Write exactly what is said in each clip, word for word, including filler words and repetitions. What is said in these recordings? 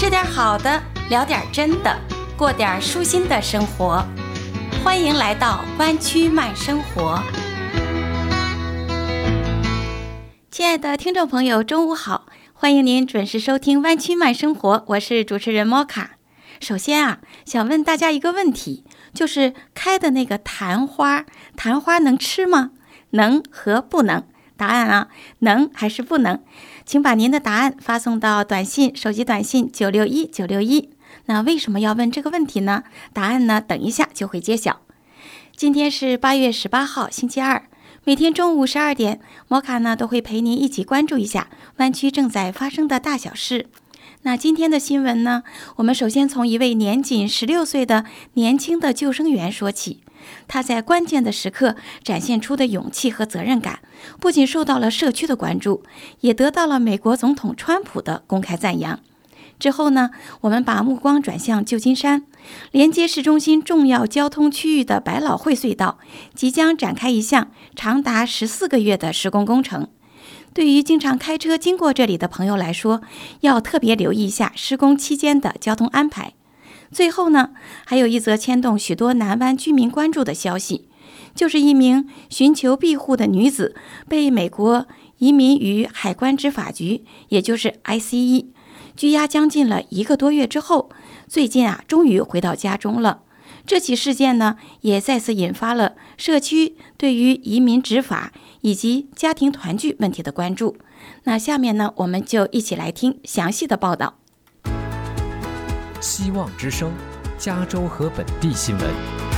吃点好的，聊点真的，过点舒心的生活。欢迎来到湾区慢生活。亲爱的听众朋友，中午好，欢迎您准时收听湾区慢生活，我是主持人莫卡。首先啊，想问大家一个问题，就是开的那个昙花，昙花能吃吗？能和不能？答案啊，能还是不能？请把您的答案发送到短信、手机短信九六一九六一。那为什么要问这个问题呢？答案呢，等一下就会揭晓。今天是八月十八号，星期二。每天中午十二点，摩卡呢都会陪您一起关注一下湾区正在发生的大小事。那今天的新闻呢，我们首先从一位年仅十六岁的年轻的救生员说起。他在关键的时刻展现出的勇气和责任感，不仅受到了社区的关注，也得到了美国总统川普的公开赞扬。之后呢，我们把目光转向旧金山，连接市中心重要交通区域的百老汇隧道即将展开一项长达十四个月的施工工程。对于经常开车经过这里的朋友来说，要特别留意一下施工期间的交通安排。最后呢，还有一则牵动许多南湾居民关注的消息，就是一名寻求庇护的女子被美国移民与海关执法局，也就是 I C E 拘押将近了一个多月之后，最近啊，终于回到家中了。这起事件呢，也再次引发了社区对于移民执法以及家庭团聚问题的关注。那下面呢，我们就一起来听详细的报道。 希望之声，加州和本地新闻。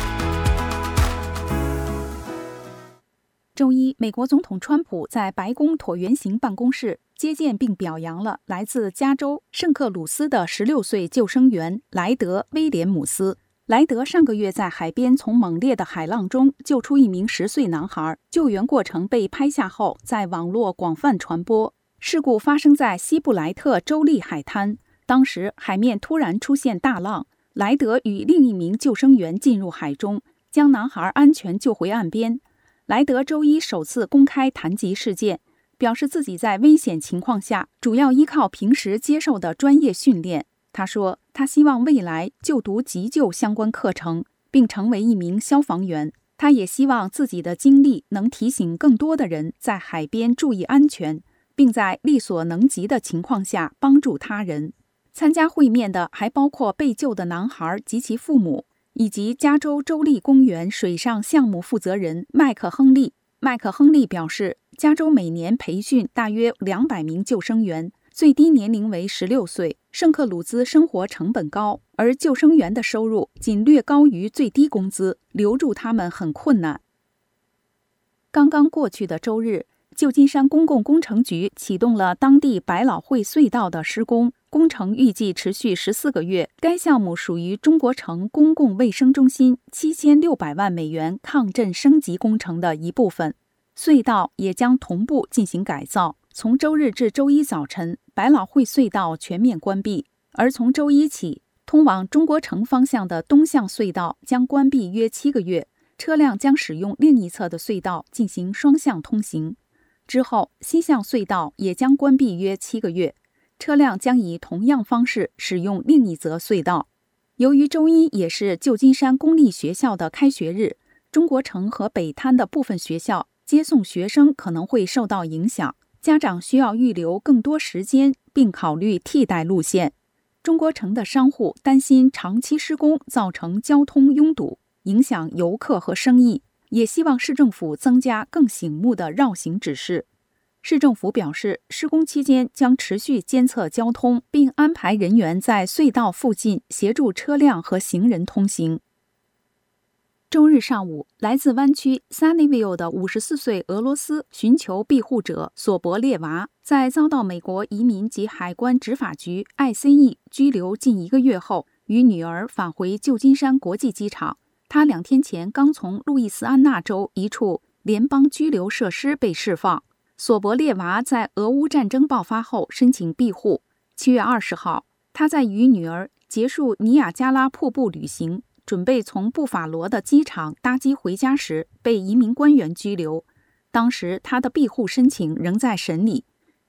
周一，美国总统川普在白宫椭圆形办公室接见并表扬了来自加州圣克鲁斯的十六岁救生员莱德·威廉姆斯。莱德上个月在海边从猛烈的海浪中救出一名十岁男孩，救援过程被拍下后在网络广泛传播。事故发生在西布莱特州立海滩，当时海面突然出现大浪，莱德与另一名救生员进入海中，将男孩安全救回岸边。莱德周一首次公开谈及事件，表示自己在危险情况下主要依靠平时接受的专业训练。他说，他希望未来就读急救相关课程，并成为一名消防员。他也希望自己的经历能提醒更多的人在海边注意安全，并在力所能及的情况下帮助他人。参加会面的还包括被救的男孩及其父母，以及加州州立公园水上项目负责人麦克·亨利。麦克·亨利表示，加州每年培训大约两百名救生员，最低年龄为十六岁。圣克鲁兹生活成本高，而救生员的收入仅略高于最低工资，留住他们很困难。刚刚过去的周日，旧金山公共工程局启动了当地百老汇隧道的施工，工程预计持续十四个月。该项目属于中国城公共卫生中心七千六百万美元抗震升级工程的一部分。隧道也将同步进行改造。从周日至周一早晨，百老汇隧道全面关闭，而从周一起，通往中国城方向的东向隧道将关闭约七个月，车辆将使用另一侧的隧道进行双向通行。之后，西向隧道也将关闭约七个月，车辆将以同样方式使用另一则隧道。由于周一也是旧金山公立学校的开学日，中国城和北滩的部分学校接送学生可能会受到影响，家长需要预留更多时间，并考虑替代路线。中国城的商户担心长期施工造成交通拥堵，影响游客和生意，也希望市政府增加更醒目的绕行指示。市政府表示，施工期间将持续监测交通，并安排人员在隧道附近协助车辆和行人通行。周日上午，来自湾区 Sunnyvale 的五十四岁俄罗斯寻求庇护者索博列娃，在遭到美国移民及海关执法局 I C E 拘留近一个月后，与女儿返回旧金山国际机场。她两天前刚从路易斯安那州一处联邦拘留设施被释放。索博列娃在俄乌战争爆发后申请庇护。七月二十号，她在与女儿结束尼亚加拉瀑布旅行，准备从布法罗的机场搭机回家时，被移民官员拘留。当时他的庇护申请仍在审理。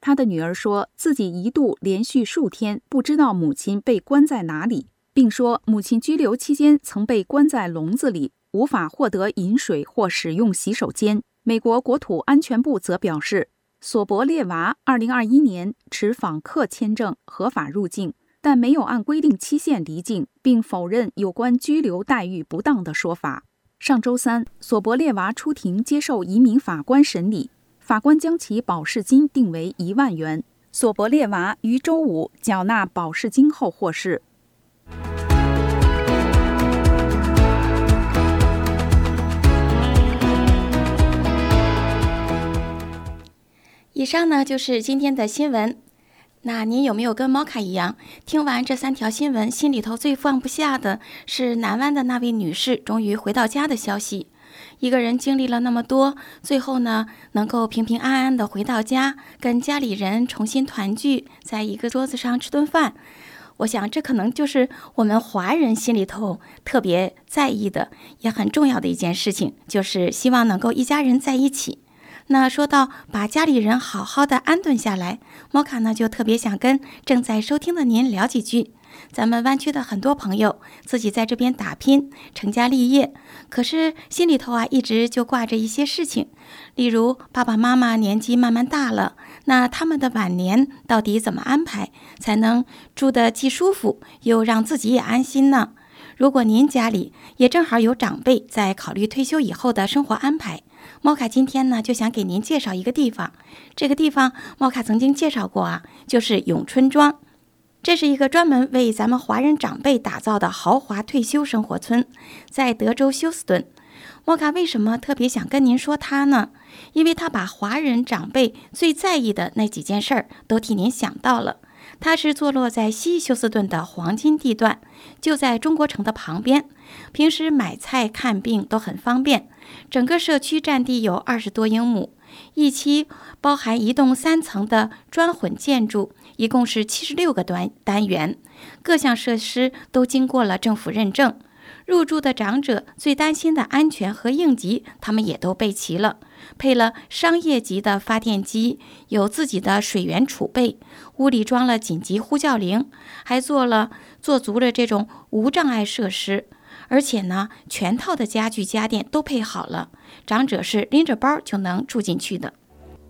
他的女儿说自己一度连续数天不知道母亲被关在哪里，并说母亲拘留期间曾被关在笼子里，无法获得饮水或使用洗手间。美国国土安全部则表示，索博列娃二零二一年持访客签证合法入境，但没有按规定期限离境，并否认有关居留待遇不当的说法。上周三，索博列娃出庭接受移民法官审理，法官将其保释金定为一万元。索博列娃于周五缴纳保释金后获释。 以上呢就是今天的新闻。那您有没有跟猫卡一样，听完这三条新闻，心里头最放不下的是南湾的那位女士终于回到家的消息？一个人经历了那么多，最后呢能够平平安安的回到家，跟家里人重新团聚，在一个桌子上吃顿饭。我想这可能就是我们华人心里头特别在意的，也很重要的一件事情，就是希望能够一家人在一起。那说到把家里人好好的安顿下来，摩卡呢就特别想跟正在收听的您聊几句。咱们湾区的很多朋友自己在这边打拼成家立业，可是心里头啊一直就挂着一些事情，例如爸爸妈妈年纪慢慢大了，那他们的晚年到底怎么安排才能住得既舒服又让自己也安心呢？如果您家里也正好有长辈在考虑退休以后的生活安排，猫卡今天呢就想给您介绍一个地方。这个地方猫卡曾经介绍过啊，就是永春庄。这是一个专门为咱们华人长辈打造的豪华退休生活村，在德州休斯顿。猫卡为什么特别想跟您说它呢？因为它把华人长辈最在意的那几件事儿都替您想到了。它是坐落在西休斯顿的黄金地段，就在中国城的旁边，平时买菜看病都很方便。整个社区占地有二十多英亩，一期包含一栋三层的砖混建筑，一共是七十六个单单元，各项设施都经过了政府认证。入住的长者最担心的安全和应急，他们也都备齐了，配了商业级的发电机，有自己的水源储备，屋里装了紧急呼叫铃，还做了做足了这种无障碍设施。而且呢，全套的家具家电都配好了，长者是拎着包就能住进去的。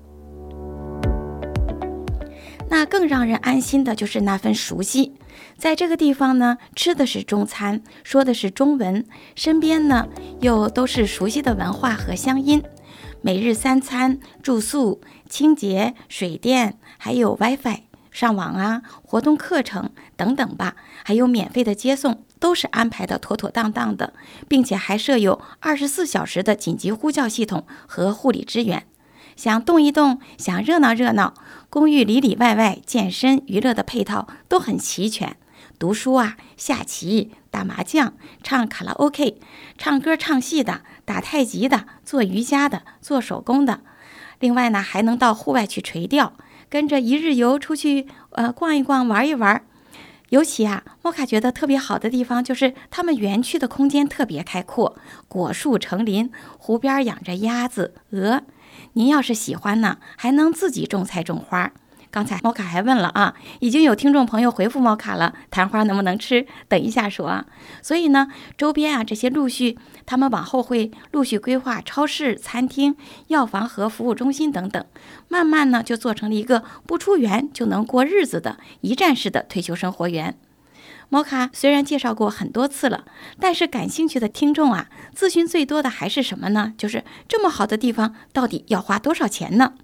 那更让人安心的就是那份熟悉，在这个地方呢，吃的是中餐，说的是中文，身边呢又都是熟悉的文化和乡音。每日三餐、住宿、清洁、水电，还有 WiFi、上网啊、活动课程等等吧，还有免费的接送，都是安排的妥妥当当的，并且还设有二十四小时的紧急呼叫系统和护理支援。想动一动，想热闹热闹，公寓里里外外健身娱乐的配套都很齐全。读书啊，下棋、打麻将、唱卡拉 OK、唱歌唱戏的，打太极的，做瑜伽的，做手工的。另外呢，还能到户外去垂钓，跟着一日游出去呃逛一逛玩一玩。尤其啊，莫卡觉得特别好的地方就是他们园区的空间特别开阔，果树成林，湖边养着鸭子、鹅。您要是喜欢呢，还能自己种菜种花。刚才猫卡还问了啊，已经有听众朋友回复猫卡了，昙花能不能吃？等一下说啊。所以呢，周边啊这些陆续，他们往后会陆续规划超市、餐厅、药房和服务中心等等，慢慢呢就做成了一个不出园就能过日子的一站式的退休生活园。猫卡虽然介绍过很多次了，但是感兴趣的听众啊，咨询最多的还是什么呢？就是这么好的地方，到底要花多少钱呢？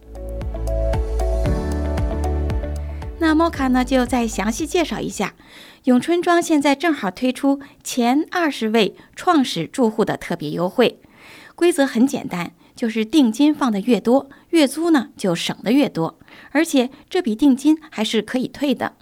那猫卡呢，就再详细介绍一下，永春庄现在正好推出前二十位创始住户的特别优惠，规则很简单，就是定金放的越多，月租呢就省的越多，而且这笔定金还是可以退的。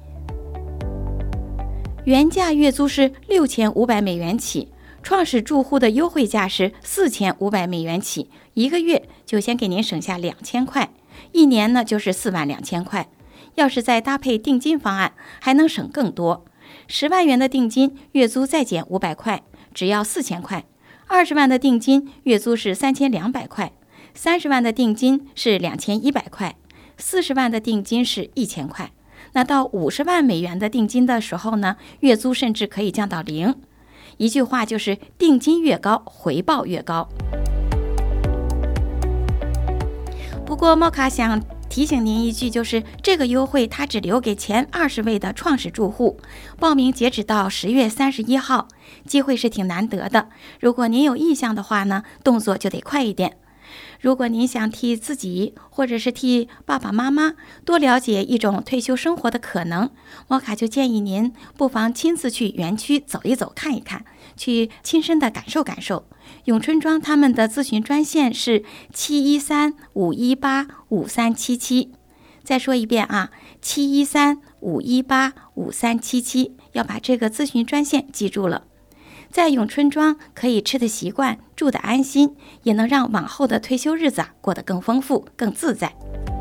原价月租是六千五百美元起，创始住户的优惠价是四千五百美元起，一个月就先给您省下两千块，一年呢就是四万两千块。要是再搭配定金方案，还能省更多。十万元的定金，月租再减五百块，只要四千块；二十万的定金，月租是三千两百块；三十万的定金是两千一百块； 四十万的定金是一千块，那到五十万美元的定金的时候呢，月租甚至可以降到零。一句话就是定金越高，回报越高。不过莫卡想提醒您一句，就是这个优惠它只留给前二十位的创始住户，报名截止到十月三十一号，机会是挺难得的。如果您有意向的话呢，动作就得快一点。如果您想替自己或者是替爸爸妈妈多了解一种退休生活的可能，莫卡就建议您不妨亲自去园区走一走看一看，去亲身的感受感受。永春庄他们的咨询专线是七一三五一八五三七七，再说一遍啊，七一三五一八五三七七，要把这个咨询专线记住了。在永春庄可以吃得习惯，住得安心，也能让往后的退休日子啊过得更丰富、更自在。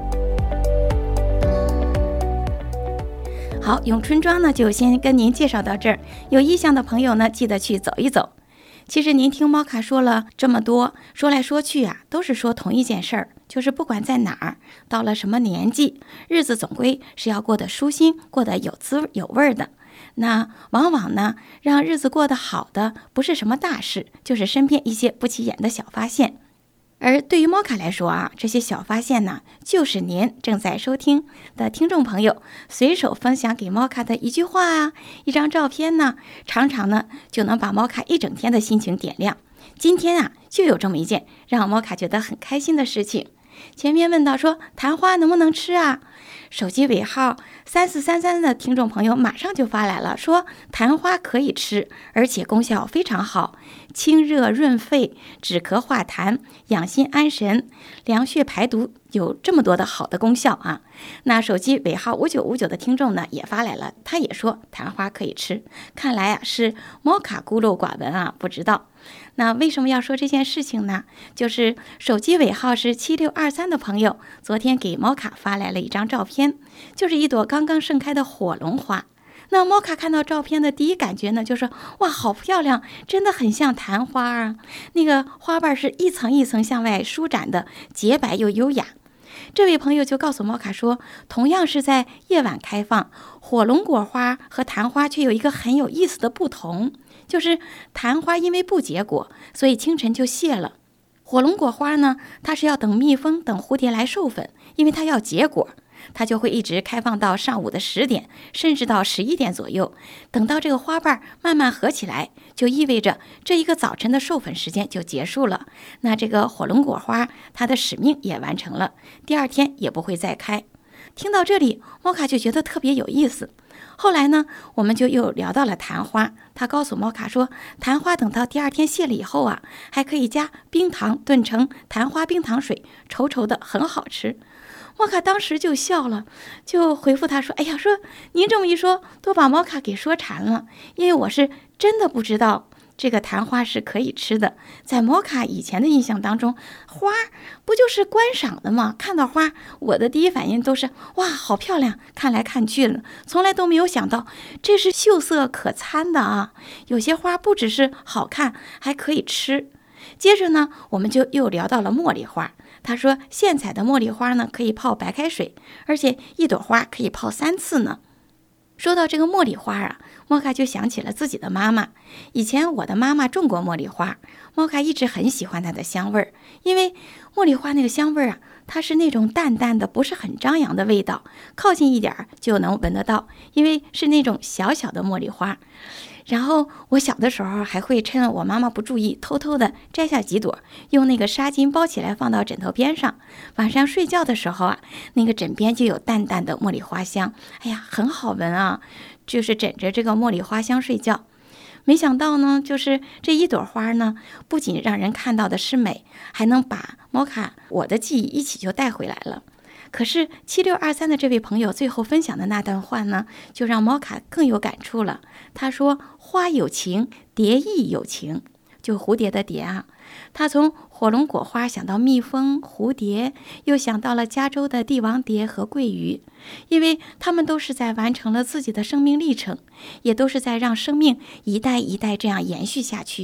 好，永春庄呢就先跟您介绍到这儿，有意向的朋友呢记得去走一走。其实您听莫卡说了这么多，说来说去啊，都是说同一件事儿，就是不管在哪儿，到了什么年纪，日子总归是要过得舒心，过得有滋有味的。那往往呢，让日子过得好的不是什么大事，就是身边一些不起眼的小发现。而对于莫卡来说啊，这些小发现呢，就是您正在收听的听众朋友随手分享给莫卡的一句话啊，一张照片呢，常常呢就能把莫卡一整天的心情点亮。今天啊，就有这么一件让莫卡觉得很开心的事情。前面问到说昙花能不能吃啊？手机尾号三四三三的听众朋友马上就发来了，说昙花可以吃，而且功效非常好，清热润肺，止咳化痰，养心安神，凉血排毒，有这么多的好的功效啊。那手机尾号五九五九的听众呢也发来了，他也说昙花可以吃，看来啊是莫卡孤陋寡闻啊，不知道。那为什么要说这件事情呢？就是手机尾号是七六二三的朋友昨天给莫卡发来了一张照片，就是一朵刚刚盛开的火龙花。那莫卡看到照片的第一感觉呢，就是哇，好漂亮，真的很像昙花啊！那个花瓣是一层一层向外舒展的，洁白又优雅。这位朋友就告诉莫卡说，同样是在夜晚开放，火龙果花和昙花却有一个很有意思的不同，就是昙花因为不结果，所以清晨就谢了。火龙果花呢，它是要等蜜蜂等蝴蝶来授粉，因为它要结果，它就会一直开放到上午的十点，甚至到十一点左右。等到这个花瓣慢慢合起来，就意味着这一个早晨的授粉时间就结束了。那这个火龙果花它的使命也完成了，第二天也不会再开。听到这里，莫卡就觉得特别有意思。后来呢，我们就又聊到了昙花。他告诉莫卡说，昙花等到第二天谢了以后啊，还可以加冰糖炖成昙花冰糖水，稠稠的，很好吃。莫卡当时就笑了，就回复他说，哎呀，说您这么一说，都把莫卡给说馋了，因为我是真的不知道这个昙花是可以吃的。在莫卡以前的印象当中，花不就是观赏的吗？看到花，我的第一反应都是哇，好漂亮，看来看去了，从来都没有想到这是秀色可餐的啊！有些花不只是好看，还可以吃。接着呢，我们就又聊到了茉莉花。他说，现采的茉莉花呢，可以泡白开水，而且一朵花可以泡三次呢。说到这个茉莉花啊，莫卡就想起了自己的妈妈。以前我的妈妈种过茉莉花，莫卡一直很喜欢它的香味儿，因为茉莉花那个香味儿啊，它是那种淡淡的，不是很张扬的味道，靠近一点就能闻得到，因为是那种小小的茉莉花。然后我小的时候还会趁我妈妈不注意，偷偷的摘下几朵，用那个纱巾包起来放到枕头边上。晚上睡觉的时候啊，那个枕边就有淡淡的茉莉花香，哎呀，很好闻啊！就是枕着这个茉莉花香睡觉。没想到呢，就是这一朵花呢，不仅让人看到的是美，还能把莫卡我的记忆一起就带回来了。可是七六二三的这位朋友最后分享的那段话呢，就让莫卡更有感触了。他说，花有情，蝶亦有情，就蝴蝶的蝶啊。他从火龙果花想到蜜蜂、蝴蝶，又想到了加州的帝王蝶和桂鱼，因为他们都是在完成了自己的生命历程，也都是在让生命一代一代这样延续下去。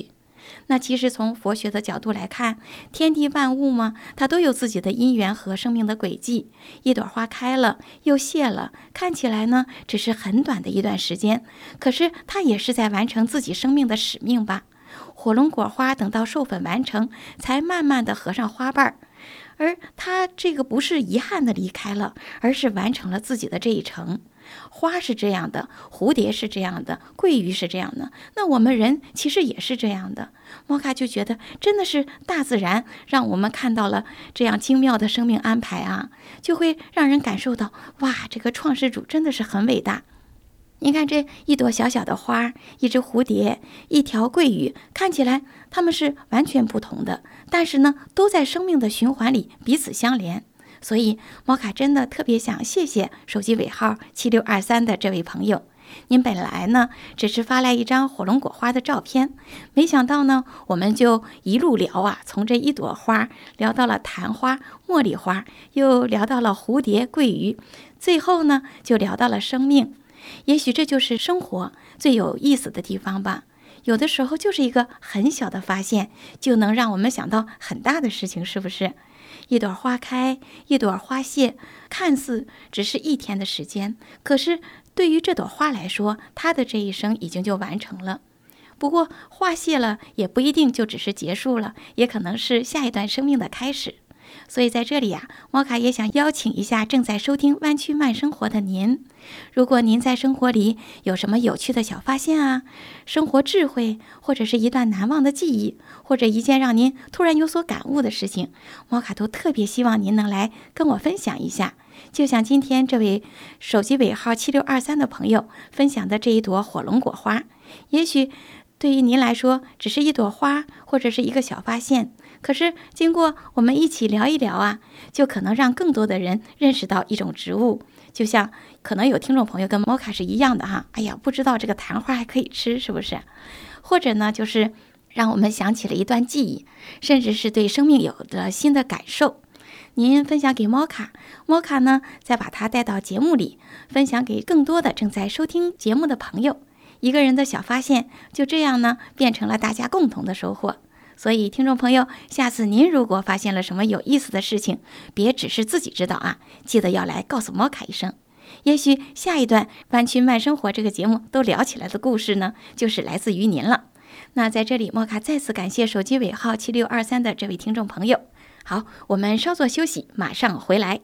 那其实从佛学的角度来看，天地万物嘛，它都有自己的因缘和生命的轨迹。一朵花开了又谢了，看起来呢只是很短的一段时间，可是它也是在完成自己生命的使命吧。火龙果花等到授粉完成，才慢慢的合上花瓣，而它这个不是遗憾的离开了，而是完成了自己的这一程。花是这样的，蝴蝶是这样的，桂鱼是这样的，那我们人其实也是这样的。摩卡就觉得真的是大自然让我们看到了这样精妙的生命安排啊，就会让人感受到，哇，这个创世主真的是很伟大。你看这一朵小小的花，一只蝴蝶，一条桂鱼，看起来它们是完全不同的，但是呢都在生命的循环里彼此相连。所以摩卡真的特别想谢谢手机尾号七六二三的这位朋友，您本来呢只是发来一张火龙果花的照片，没想到呢我们就一路聊啊，从这一朵花聊到了昙花、茉莉花，又聊到了蝴蝶、桂鱼，最后呢就聊到了生命。也许这就是生活最有意思的地方吧，有的时候就是一个很小的发现，就能让我们想到很大的事情，是不是？一朵花开，一朵花谢，看似只是一天的时间，可是对于这朵花来说，它的这一生已经就完成了。不过花谢了也不一定就只是结束了，也可能是下一段生命的开始。所以在这里啊，摩卡也想邀请一下正在收听湾区慢生活的您，如果您在生活里有什么有趣的小发现啊，生活智慧，或者是一段难忘的记忆，或者一件让您突然有所感悟的事情，摩卡都特别希望您能来跟我分享一下。就像今天这位手机尾号七六二三的朋友分享的这一朵火龙果花，也许对于您来说只是一朵花，或者是一个小发现，可是经过我们一起聊一聊啊，就可能让更多的人认识到一种植物。就像可能有听众朋友跟摩卡是一样的哈，哎呀，不知道这个昙花还可以吃，是不是？或者呢，就是让我们想起了一段记忆，甚至是对生命有了新的感受。您分享给摩卡，摩卡呢再把它带到节目里，分享给更多的正在收听节目的朋友。一个人的小发现，就这样呢变成了大家共同的收获。所以听众朋友，下次您如果发现了什么有意思的事情，别只是自己知道啊，记得要来告诉摩卡一声。也许下一段湾区慢生活这个节目都聊起来的故事呢，就是来自于您了。那在这里，摩卡再次感谢手机尾号七六二三的这位听众朋友。好，我们稍作休息，马上回来。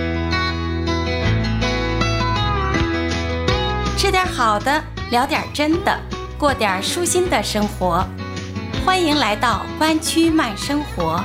吃点好的，聊点真的，过点舒心的生活。欢迎来到湾区慢生活。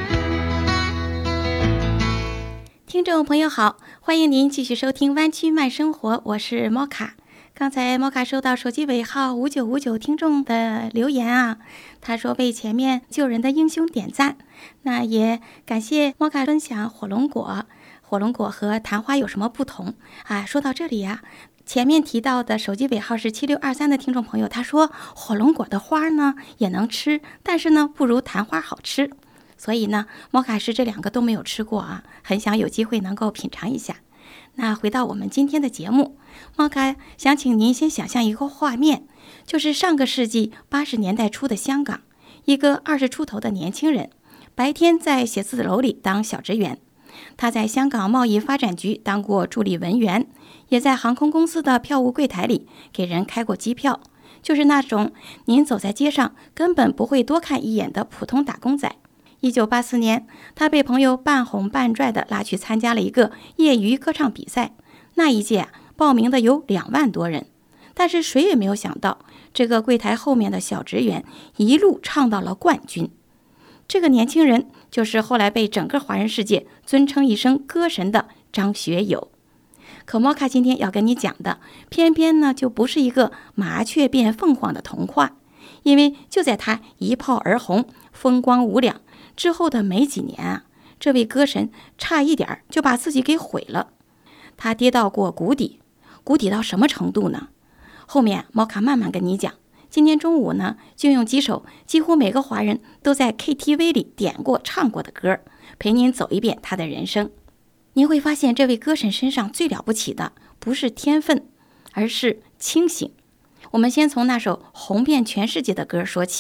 听众朋友好，欢迎您继续收听湾区慢生活，我是摩卡。刚才摩卡收到手机尾号五九五九听众的留言啊，他说为前面救人的英雄点赞。那也感谢摩卡分享火龙果，火龙果和昙花有什么不同啊？说到这里啊，前面提到的手机尾号是七六二三的听众朋友，他说火龙果的花呢也能吃，但是呢不如昙花好吃。所以呢，摩卡是这两个都没有吃过啊，很想有机会能够品尝一下。那回到我们今天的节目，摩卡想请您先想象一个画面，就是上个世纪八十年代初的香港，一个二十出头的年轻人，白天在写字楼里当小职员，他在香港贸易发展局当过助理文员，也在航空公司的票务柜台里给人开过机票，就是那种您走在街上根本不会多看一眼的普通打工仔。一九八四年，他被朋友半哄半拽的拉去参加了一个业余歌唱比赛，那一届、啊、报名的有两万多人，但是谁也没有想到，这个柜台后面的小职员一路唱到了冠军。这个年轻人就是后来被整个华人世界尊称一声歌神的张学友。可摩卡今天要跟你讲的，偏偏呢就不是一个麻雀变凤凰的童话，因为就在他一炮而红、风光无两之后的没几年啊，这位歌神差一点就把自己给毁了。他跌到过谷底，谷底到什么程度呢？后面摩卡慢慢跟你讲。今天中午呢，就用几首几乎每个华人都在 K T V 里点过唱过的歌，陪您走一遍他的人生。您会发现这位歌神身上最了不起的不是天分，而是清醒。我们先从那首红遍全世界的歌说起，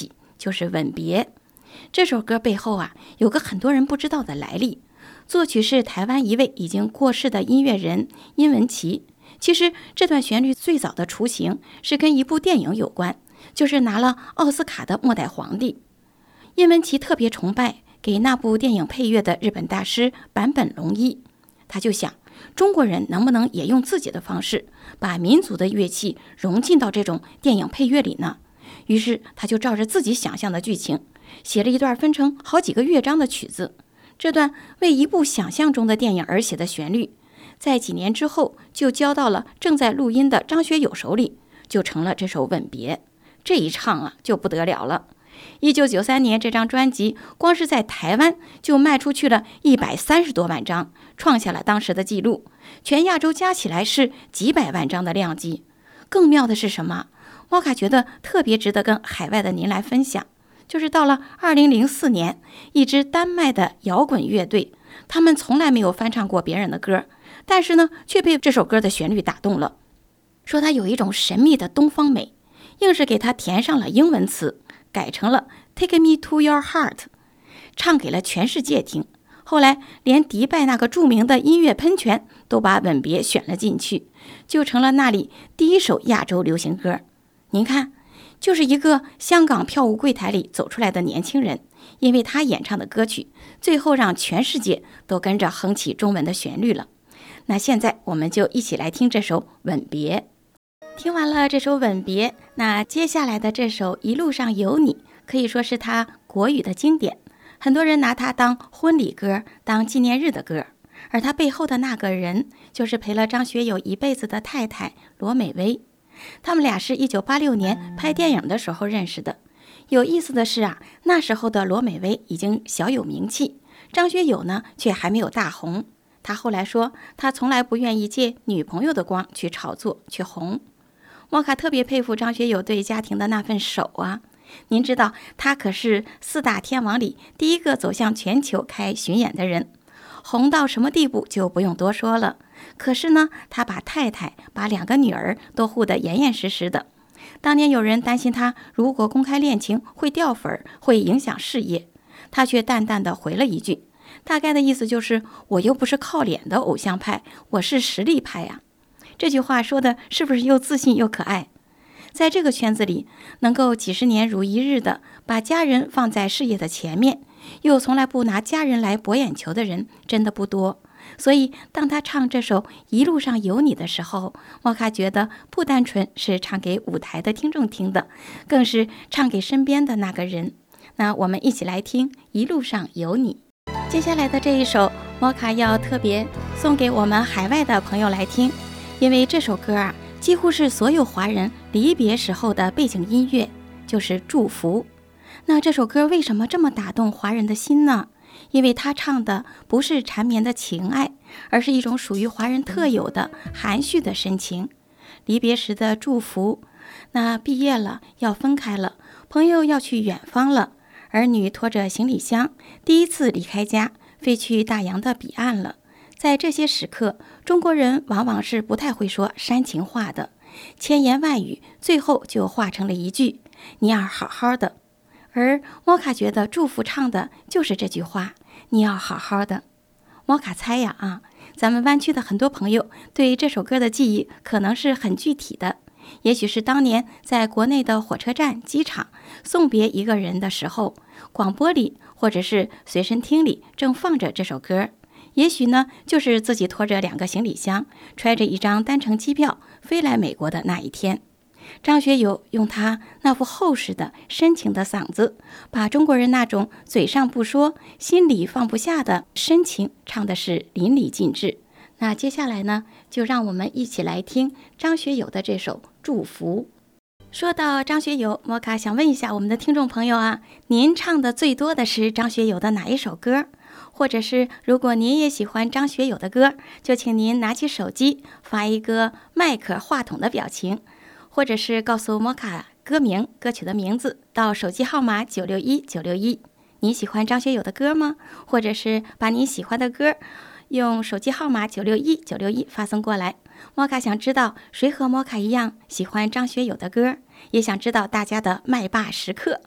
就是《吻别》。这首歌背后啊，有个很多人不知道的来历。作曲是台湾一位已经过世的音乐人殷文琪。其实这段旋律最早的雏形是跟一部电影有关，就是拿了奥斯卡的《末代皇帝》。殷文琪特别崇拜给那部电影配乐的日本大师坂本龙一，他就想，中国人能不能也用自己的方式把民族的乐器融进到这种电影配乐里呢？于是他就照着自己想象的剧情写了一段分成好几个乐章的曲子。这段为一部想象中的电影而写的旋律，在几年之后就交到了正在录音的张学友手里，就成了这首《吻别》。这一唱啊，就不得了了。一九九三年，这张专辑光是在台湾就卖出去了一百三十多万张，创下了当时的记录。全亚洲加起来是几百万张的量级。更妙的是什么？摩卡觉得特别值得跟海外的您来分享，就是到了二零零四年，一支丹麦的摇滚乐队，他们从来没有翻唱过别人的歌，但是呢，却被这首歌的旋律打动了，说它有一种神秘的东方美，硬是给它填上了英文词，改成了 Take Me to Your Heart， 唱给了全世界听。后来连迪拜那个著名的音乐喷泉都把《吻别》选了进去，就成了那里第一首亚洲流行歌。您看，就是一个香港票务柜台里走出来的年轻人，因为他演唱的歌曲，最后让全世界都跟着哼起中文的旋律了。那现在我们就一起来听这首《吻别》。听完了这首《吻别》，那接下来的这首《一路上有你》可以说是他国语的经典，很多人拿它当婚礼歌，当纪念日的歌。而他背后的那个人，就是陪了张学友一辈子的太太罗美薇。他们俩是一九八六年拍电影的时候认识的。有意思的是啊，那时候的罗美薇已经小有名气，张学友呢却还没有大红。他后来说，他从来不愿意借女朋友的光去炒作去红。摩卡特别佩服张学友对家庭的那份手啊！您知道，他可是四大天王里第一个走向全球开巡演的人，红到什么地步就不用多说了。可是呢，他把太太、把两个女儿都护得严严实实的。当年有人担心他如果公开恋情会掉粉，会影响事业，他却淡淡的回了一句，大概的意思就是，我又不是靠脸的偶像派，我是实力派呀。这句话说的是不是又自信又可爱？在这个圈子里，能够几十年如一日的把家人放在事业的前面，又从来不拿家人来博眼球的人，真的不多。所以当他唱这首《一路上有你》的时候，摩卡觉得不单纯是唱给舞台的听众听的，更是唱给身边的那个人。那我们一起来听《一路上有你》。接下来的这一首，摩卡要特别送给我们海外的朋友来听，因为这首歌啊，几乎是所有华人离别时候的背景音乐，就是祝福。那这首歌为什么这么打动华人的心呢？因为他唱的不是缠绵的情爱，而是一种属于华人特有的含蓄的深情。离别时的祝福，那毕业了要分开了，朋友要去远方了，儿女拖着行李箱第一次离开家，飞去大洋的彼岸了。在这些时刻，中国人往往是不太会说煽情话的，千言万语最后就化成了一句你要好好的。而摩卡觉得祝福唱的就是这句话，你要好好的。摩卡猜呀啊，咱们湾区的很多朋友对这首歌的记忆可能是很具体的，也许是当年在国内的火车站、机场送别一个人的时候，广播里或者是随身听里正放着这首歌，也许呢就是自己拖着两个行李箱，揣着一张单程机票飞来美国的那一天。张学友用他那副厚实的深情的嗓子，把中国人那种嘴上不说心里放不下的深情唱的是淋漓尽致。那接下来呢，就让我们一起来听张学友的这首《祝福》。说到张学友，摩卡想问一下我们的听众朋友啊，您唱的最多的是张学友的哪一首歌？或者是如果您也喜欢张学友的歌，就请您拿起手机发一个麦克话筒的表情，或者是告诉摩卡歌名、歌曲的名字到手机号码九六一九六一。你喜欢张学友的歌吗？或者是把你喜欢的歌用手机号码九六一九六一发送过来。摩卡想知道谁和摩卡一样喜欢张学友的歌，也想知道大家的麦霸时刻。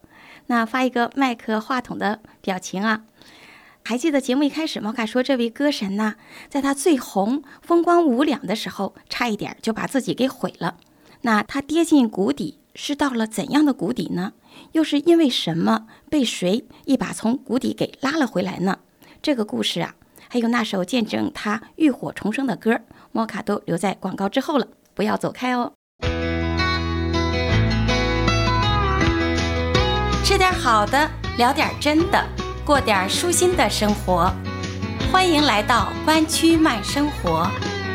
那发一个麦克话筒的表情啊。还记得节目一开始，毛卡说这位歌神呢，在他最红、风光无两的时候，差一点就把自己给毁了。那他跌进谷底，是到了怎样的谷底呢？又是因为什么被谁一把从谷底给拉了回来呢？这个故事啊，还有那首见证他浴火重生的歌，毛卡都留在广告之后了，不要走开哦。吃点好的，聊点真的，过点舒心的生活。欢迎来到湾区慢生活。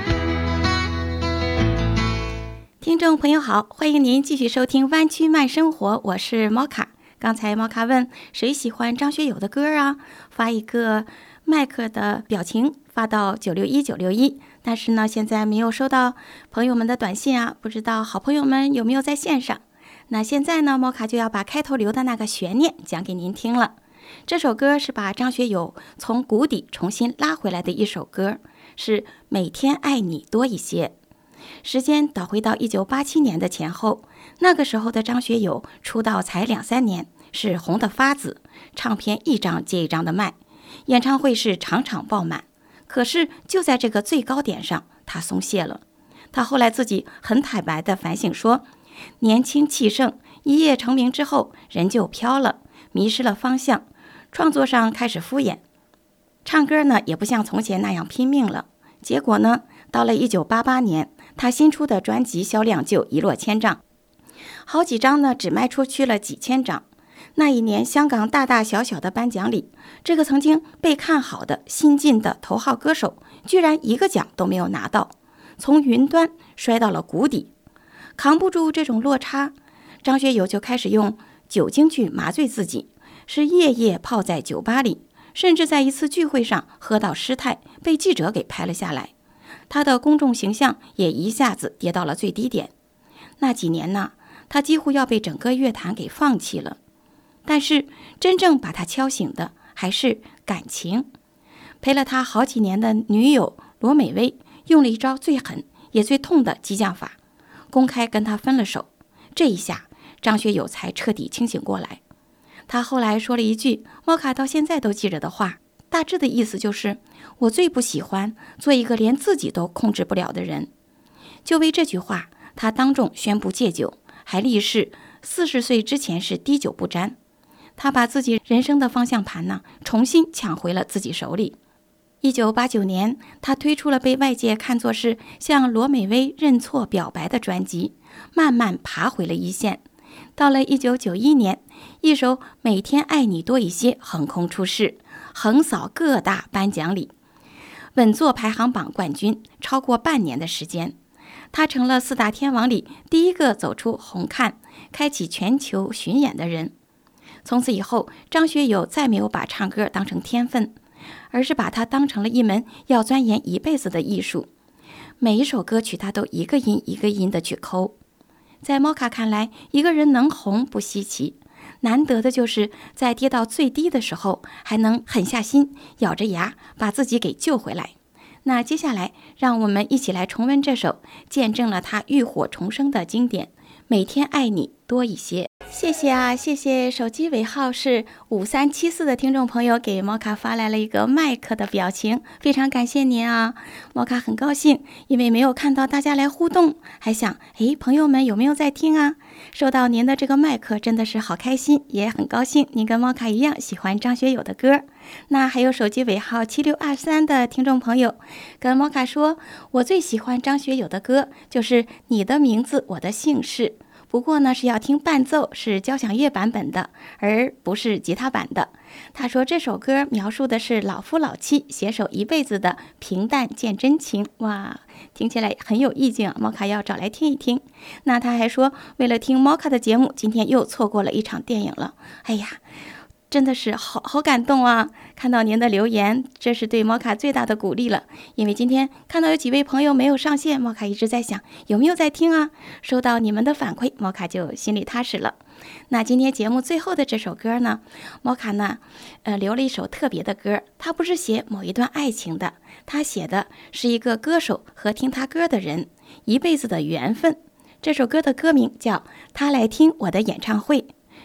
听众朋友好，欢迎您继续收听湾区慢生活，我是猫卡。刚才猫卡问谁喜欢张学友的歌啊，发一个麦克的表情发到九六一九六一，但是呢现在没有收到朋友们的短信啊，不知道好朋友们有没有在线上。那现在呢，猫卡就要把开头留的那个悬念讲给您听了。这首歌是把张学友从谷底重新拉回来的一首歌，是每天爱你多一些。时间倒回到一九八七年的前后，那个时候的张学友出道才两三年，是红的发紫，唱片一张接一张的卖，演唱会是场场爆满。可是就在这个最高点上，他松懈了。他后来自己很坦白地反省说，年轻气盛，一夜成名之后，人就飘了，迷失了方向，创作上开始敷衍，唱歌呢也不像从前那样拼命了。结果呢，到了一九八八年，他新出的专辑销量就一落千丈，好几张呢只卖出去了几千张。那一年香港大大小小的颁奖礼，这个曾经被看好的新晋的头号歌手，居然一个奖都没有拿到，从云端摔到了谷底。扛不住这种落差，张学友就开始用酒精去麻醉自己，是夜夜泡在酒吧里，甚至在一次聚会上喝到失态，被记者给拍了下来。他的公众形象也一下子跌到了最低点。那几年呢，他几乎要被整个乐坛给放弃了。但是真正把他敲醒的还是感情。陪了他好几年的女友罗美薇用了一招最狠也最痛的激将法，公开跟他分了手。这一下张学友才彻底清醒过来。他后来说了一句猫卡到现在都记着的话，大致的意思就是，我最不喜欢做一个连自己都控制不了的人。就为这句话，他当众宣布戒酒，还立誓四十岁之前是滴酒不沾。他把自己人生的方向盘呢，重新抢回了自己手里。一九八九年，他推出了被外界看作是向罗美薇认错表白的专辑，慢慢爬回了一线。到了一九九一年，一首《每天爱你多一些》横空出世，横扫各大颁奖礼，稳坐排行榜冠军超过半年的时间。他成了四大天王里第一个走出红磡，开启全球巡演的人。从此以后，张学友再没有把唱歌当成天分，而是把它当成了一门要钻研一辈子的艺术。每一首歌曲他都一个音一个音的去抠。在猫卡看来，一个人能红不稀奇，难得的就是在跌到最低的时候，还能狠下心，咬着牙把自己给救回来。那接下来，让我们一起来重温这首见证了他浴火重生的经典《每天爱你多一些》。谢谢啊，谢谢手机尾号是五三七四的听众朋友给猫卡发来了一个麦克的表情，非常感谢您啊！猫卡很高兴，因为没有看到大家来互动，还想，诶，朋友们有没有在听啊？收到您的这个麦克真的是好开心，也很高兴您跟猫卡一样喜欢张学友的歌。那还有手机尾号七六二三的听众朋友跟猫卡说，我最喜欢张学友的歌就是你的名字我的姓氏，不过呢是要听伴奏，是交响乐版本的，而不是吉他版的。他说这首歌描述的是老夫老妻携手一辈子的平淡见真情。哇，听起来很有意境啊，猫卡要找来听一听。那他还说，为了听猫卡的节目，今天又错过了一场电影了。哎呀，真的是好好感动啊！看到您的留言，这是对猫卡最大的鼓励了。因为今天看到有几位朋友没有上线，猫卡一直在想有没有在听啊。收到你们的反馈，猫卡就心里踏实了。那今天节目最后的这首歌呢，猫卡呢，呃，留了一首特别的歌。它不是写某一段爱情的，它写的是一个歌手和听他歌的人一辈子的缘分。这首歌的歌名叫《他来听我的演唱会》。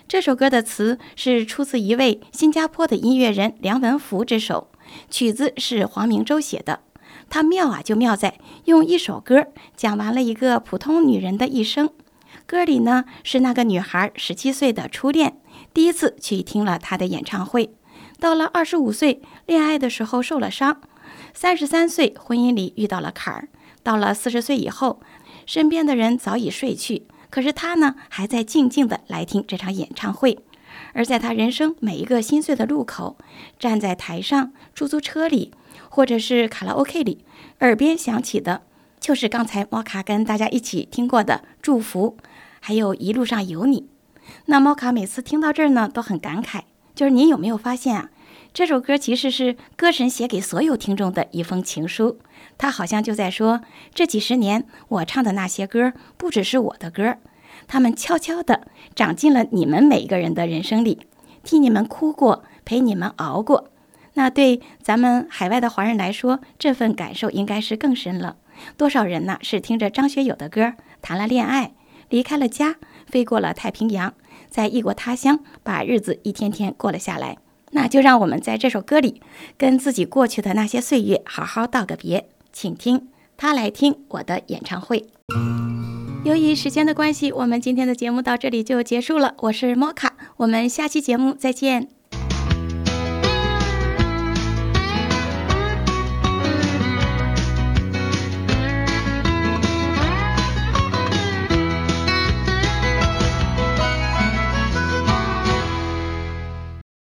这首歌的词是出自一位新加坡的音乐人梁文福之手，曲子是黄明洲写的。他妙啊就妙在用一首歌讲完了一个普通女人的一生。歌里呢是那个女孩十七岁的初恋，第一次去听了她的演唱会。到了二十五岁，恋爱的时候受了伤；三十三岁，婚姻里遇到了坎儿；到了四十岁以后，身边的人早已睡去，可是她呢还在静静的来听这场演唱会。而在她人生每一个心碎的路口，站在台上、出租车里，或者是卡拉 OK 里，耳边响起的就是刚才猫卡跟大家一起听过的祝福，还有一路上有你。那猫卡每次听到这儿呢都很感慨，就是您有没有发现啊，这首歌其实是歌神写给所有听众的一封情书。他好像就在说，这几十年我唱的那些歌不只是我的歌，他们悄悄地长进了你们每一个人的人生里，替你们哭过，陪你们熬过。那对咱们海外的华人来说，这份感受应该是更深了。多少人呢是听着张学友的歌谈了恋爱，离开了家，飞过了太平洋，在异国他乡把日子一天天过了下来。那就让我们在这首歌里跟自己过去的那些岁月好好道个别。请听他来听我的演唱会。由于时间的关系，我们今天的节目到这里就结束了。我是莫卡，我们下期节目再见。